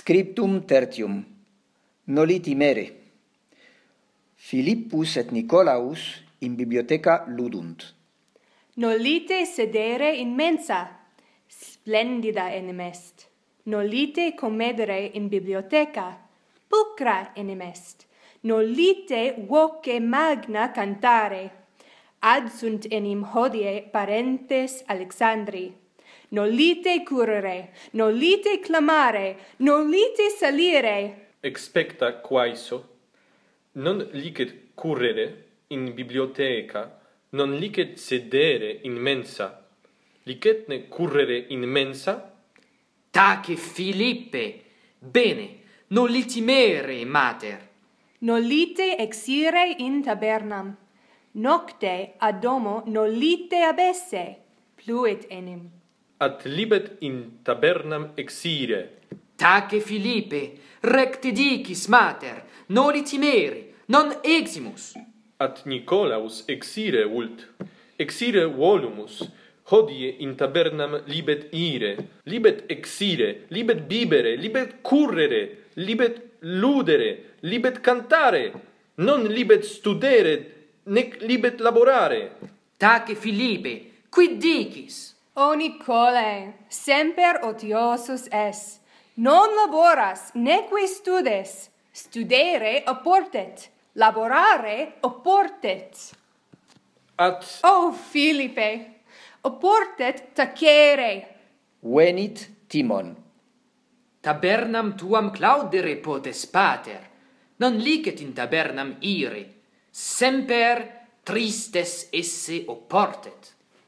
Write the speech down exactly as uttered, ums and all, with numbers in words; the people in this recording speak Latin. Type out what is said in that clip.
Scriptum tertium. Noli timere. Philippus et Nicolaus in bibliotheca ludunt. Nolite sedere in mensa, splendida enim est. Nolite comedere in bibliotheca, pulcra enim est. Nolite voce magna cantare, adsunt enim hodie parentes Alexandri. Nolite curere, nolite clamare, nolite salire. Expecta quaeso, non licet currere in bibliotheca, non licet sedere in mensa, licetne currere in mensa? Tace Philippe, bene, nolitimere mater. Nolite exire in tabernam, nocte ad domo nolite abesse, pluit enim. At libet in tabernam exire. Tace Philippe, recte dicis mater, nolitimere, non eximus. At Nicolaus exire vult, exire volumus, hodie in tabernam libet ire, libet exire, libet bibere, libet currere, libet ludere, libet cantare, non libet studere, nec libet laborare. Tace Philippe, quid dicis? O Nicolae, semper otiosus es, non laboras neque studes, studere oportet, laborare oportet. At O Philippe, oportet tacere. Venit Timon. Tabernam tuam claudere potes pater, non licet in tabernam ire, semper tristes esse oportet.